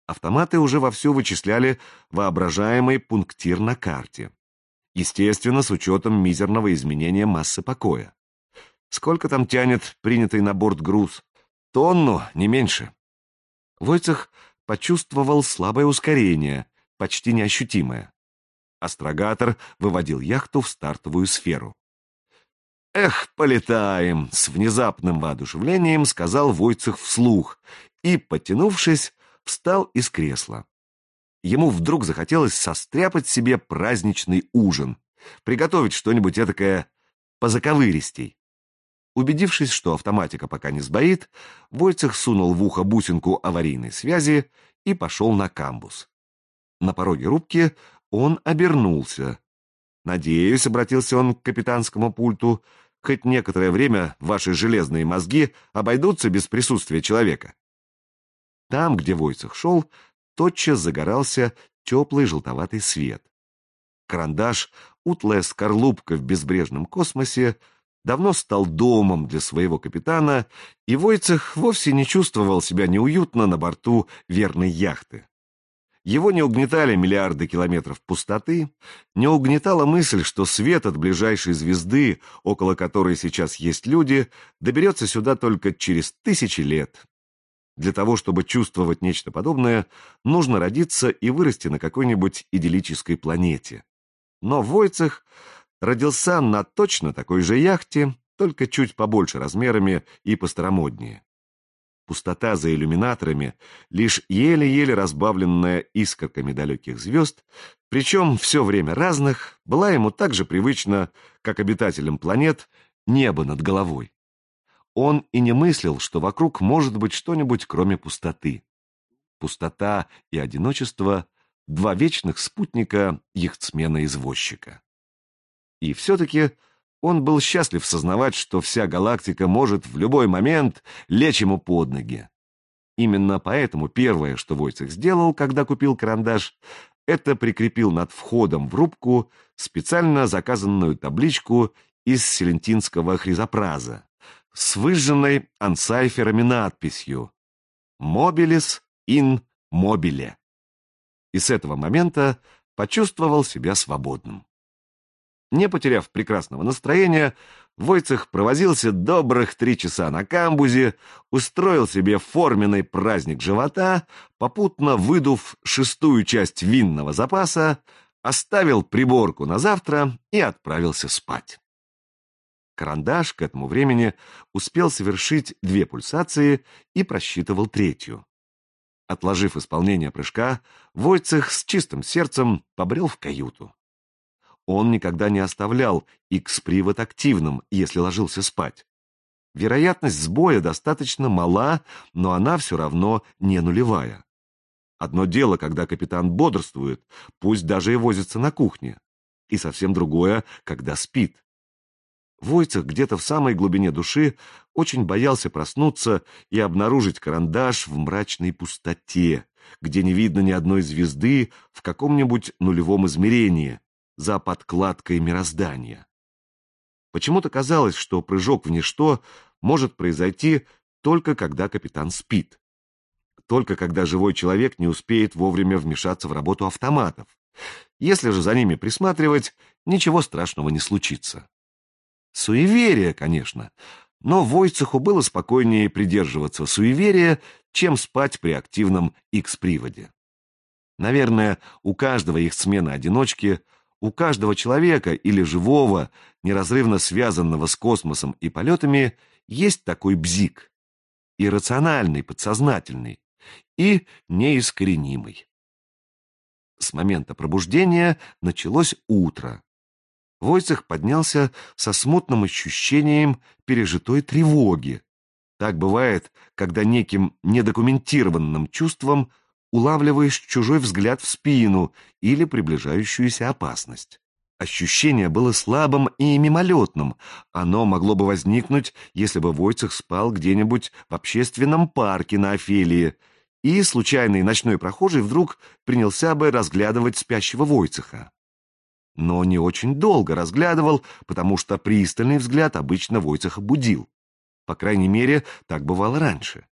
Автоматы уже вовсю вычисляли воображаемый пунктир на карте. Естественно, с учетом мизерного изменения массы покоя. Сколько там тянет принятый на борт груз? Тонну, не меньше. Войцех почувствовал слабое ускорение, почти неощутимое. Астрогатор выводил яхту в стартовую сферу. «Эх, полетаем!» — с внезапным воодушевлением сказал Войцех вслух и, подтянувшись, встал из кресла. Ему вдруг захотелось состряпать себе праздничный ужин, приготовить что-нибудь этакое позаковыристей. Убедившись, что автоматика пока не сбоит, Войцех сунул в ухо бусинку аварийной связи и пошел на камбуз. На пороге рубки он обернулся. «Надеюсь», — обратился он к капитанскому пульту, «хоть некоторое время ваши железные мозги обойдутся без присутствия человека». Там, где Войцех шел, тотчас загорался теплый желтоватый свет. Карандаш, утлая скорлупка в безбрежном космосе, давно стал домом для своего капитана, и Войцех вовсе не чувствовал себя неуютно на борту верной яхты. Его не угнетали миллиарды километров пустоты, не угнетала мысль, что свет от ближайшей звезды, около которой сейчас есть люди, доберется сюда только через тысячи лет. Для того, чтобы чувствовать нечто подобное, нужно родиться и вырасти на какой-нибудь идиллической планете. Но Войцех родился на точно такой же яхте, только чуть побольше размерами и постаромоднее. Пустота за иллюминаторами, лишь еле-еле разбавленная искорками далеких звезд, причем все время разных, была ему так же привычна, как обитателям планет, небо над головой. Он и не мыслил, что вокруг может быть что-нибудь, кроме пустоты. Пустота и одиночество — два вечных спутника яхтсмена-извозчика. И все-таки он был счастлив сознавать, что вся галактика может в любой момент лечь ему под ноги. Именно поэтому первое, что Войцех сделал, когда купил карандаш, это прикрепил над входом в рубку специально заказанную табличку из селентинского хризопраза с выжженной ансайферами надписью «Mobilis in mobile». И с этого момента почувствовал себя свободным. Не потеряв прекрасного настроения, Войцех провозился добрых 3 часа на камбузе, устроил себе форменный праздник живота, попутно выдув 6-ю часть винного запаса, оставил приборку на завтра и отправился спать. Карандаш к этому времени успел совершить 2 пульсации и просчитывал 3-ю. Отложив исполнение прыжка, Войцех с чистым сердцем побрел в каюту. Он никогда не оставлял X-привод активным, если ложился спать. Вероятность сбоя достаточно мала, но она все равно не нулевая. Одно дело, когда капитан бодрствует, пусть даже и возится на кухне, и совсем другое, когда спит. Войцех где-то в самой глубине души очень боялся проснуться и обнаружить карандаш в мрачной пустоте, где не видно ни одной звезды в каком-нибудь нулевом измерении, за подкладкой мироздания. Почему-то казалось, что прыжок в ничто может произойти только когда капитан спит. Только когда живой человек не успеет вовремя вмешаться в работу автоматов. Если же за ними присматривать, ничего страшного не случится. Суеверие, конечно, но Войцеху было спокойнее придерживаться суеверия, чем спать при активном X-приводе. Наверное, у каждого яхтсмена-одиночки, у каждого человека или живого, неразрывно связанного с космосом и полетами, есть такой бзик. Иррациональный, подсознательный и неискоренимый. С момента пробуждения началось утро. Войцех поднялся со смутным ощущением пережитой тревоги. Так бывает, когда неким недокументированным чувством улавливаешь чужой взгляд в спину или приближающуюся опасность. Ощущение было слабым и мимолетным. Оно могло бы возникнуть, если бы Войцех спал где-нибудь в общественном парке на Офелии, и случайный ночной прохожий вдруг принялся бы разглядывать спящего Войцеха. Но не очень долго разглядывал, потому что пристальный взгляд обычно Войцеха будил. По крайней мере, так бывало раньше.